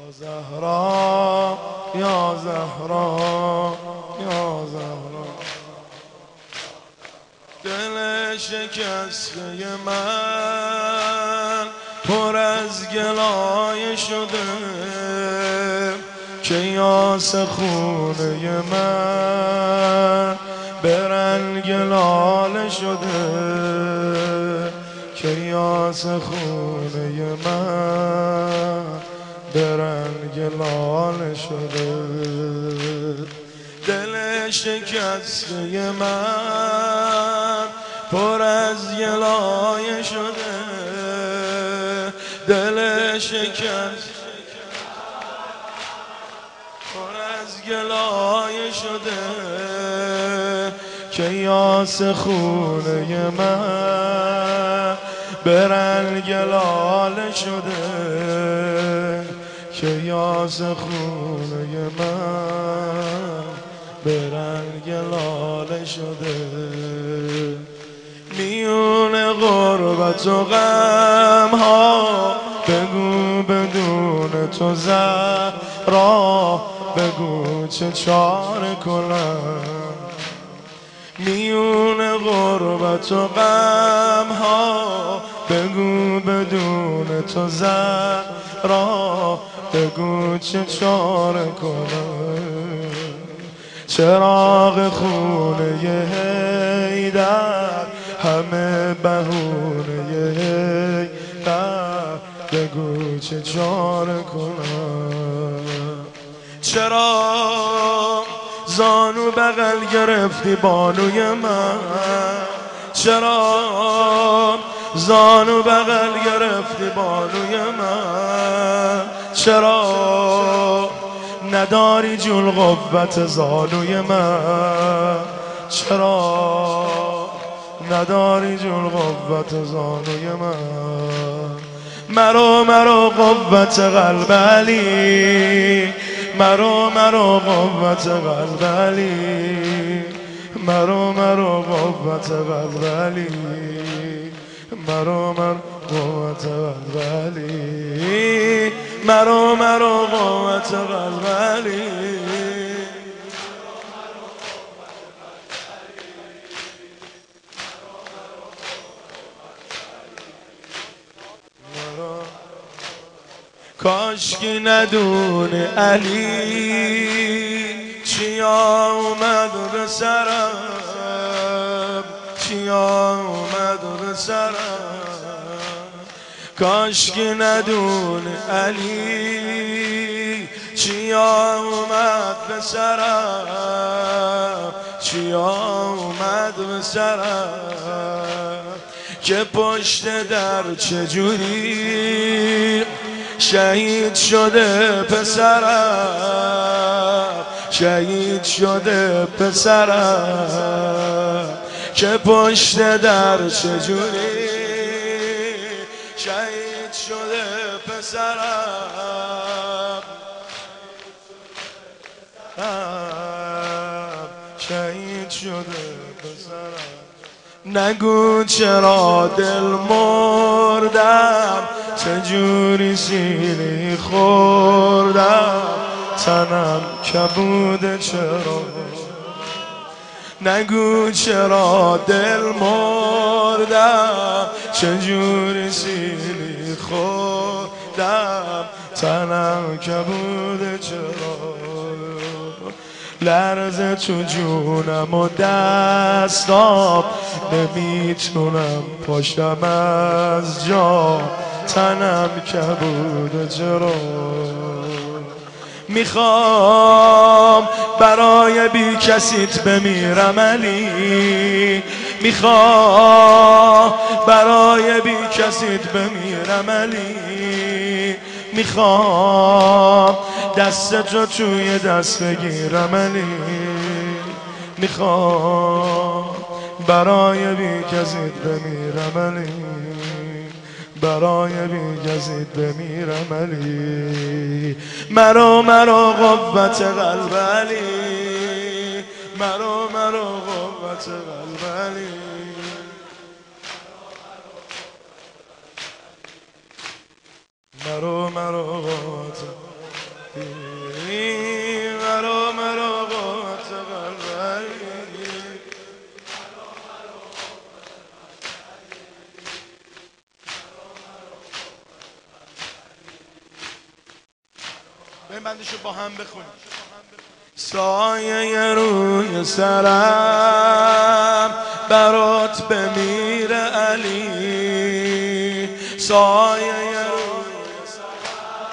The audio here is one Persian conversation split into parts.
زهرا یا زهرا یا زهرا، دل شکسته من پر از گلایه شده که یاس خونه من به رنگ لاله شده، که یاس خونه من به رنگ لاله شده. دل شکسته من پر از گلایه شده، دل شکسته پر از گلایه شده که یاس خونه من به رنگ لاله شده، که یاس خونه من به رنگ لاله شده. میون غربت و غم ها بگو بدون تو زهرا، بگو چه چاره کنم. میون غربت و غم ها بگو بدون تو زهرا، بگو چه چاره کنم. چراغ خونه حیدر همه بهونه حیدر، بگو چه چاره کنم. چرا زانو بغل گرفتی بانوی من، چرا زانو بغل گرفتی بانوی من، چرا نداری جون قوت زانوی من، چرا نداری جون قوت زانوی من. مرو قوت قلب علی، مرو قوت قلب علی، مرو قوت قلب علی، مرو قوت قلب علی، مرو قوت قلب علی. کاشکی ندونه علی چیا اومد به سرم، چیا اومد به سرم. کاشکی ندونه علی چیا اومد به سرم، چیا اومد به سرم. که پشت در چجوری شهید شده پسرم، شهید شده پسرم. که پشت در چجوری شهید شده پسرم، شهید شده پسرم. نگو چرا دل مردم، چجوری سینی خوردم، تنم کبوده چرا. نگو چرا دل مردم، چجوری سینی خوردم، تنم کبوده چرا. لرزه تو جونم و دستام، نمیتونم پاشم از جا، تنم کبوده چرا. میخوام برای بی کسیت بمیرم علی، میخوام برای بی کسیت بمیرم علی، میخوام دست تو توی دست بگیرم علی، میخوام برای بی کسیت بمیرم علی، برای بی کسیت بمیرم علی. مرو قوت قلب علی، مرو قوت قلب علی. مرو قوت مرا مرا قوت قلب علی. به بندشو با هم بخونیم. سایه روی سرم برات بمیر علی، سایه روی سرم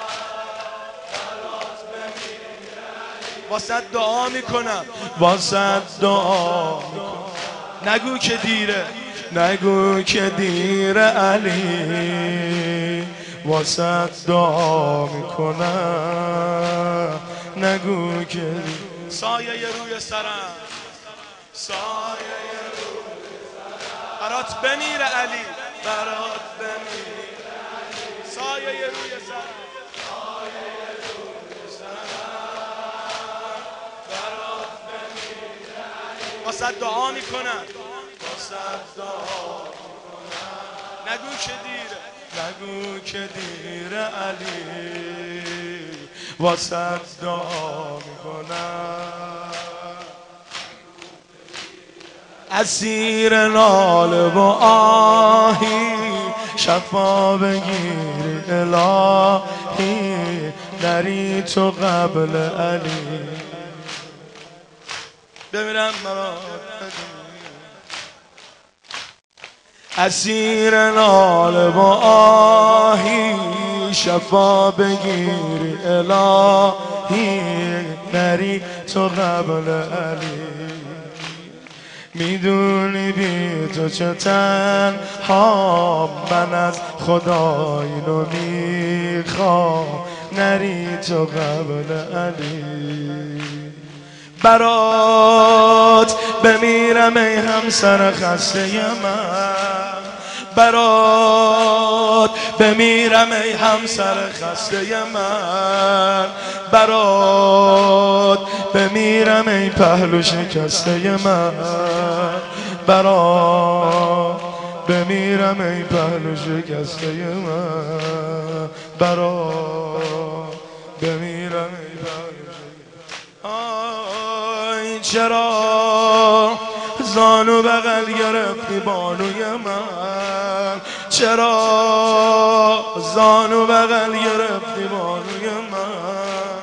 برات بمیر علی. واسه دعا میکنم، واسه دعا میکنم. نگو که دیره، نگو که دیره علی، واسه دعا میکنم. نگو که سایه روی سرم، سایه روی سرم برات بمیر علی، برات بمیر علی. سایه روی سرم، سایه روی سرم برات بمیر علی. واسه دعا میکنم، واسه دعا میکنم. نگو که دیره، نگو که دیره علی، واسه دعا میکنم. اسیر ناله و آهی شفا بگیر الهی، نری تو قبل علی. بمیرم مرا اسیر ناله و آهی شفا بگیر الهی، نری تو قبل علی. میدونی بی تو چه تنها من از خدا اینو میخوام، نری تو قبل علی. برات بمیرم ای همسر خسته من، برات بمیرم ای همسر خسته من، برات بمیرم ای پهلو شکسته من، برات بمیرم ای پهلو شکسته من، برات بمیرم ای پهلو شکسته. آی چرا زانو بغل گرفتی بانوی من، چرا زانو بغل گرفتی بانوی من،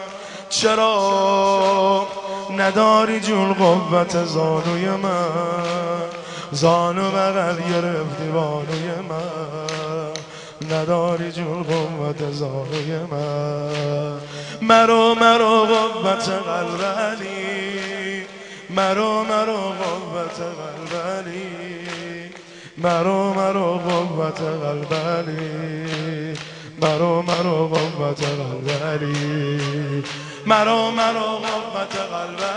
چرا نداری جون قوت زانوی من، زانو بغل گرفتی بانوی من، نداری جون قوت زانوی من. مرو قوت قلب علی، مرو قوت قلب علی، مرو قوت قلب علی، مرو قوت قلب علی، مرو قوت قلب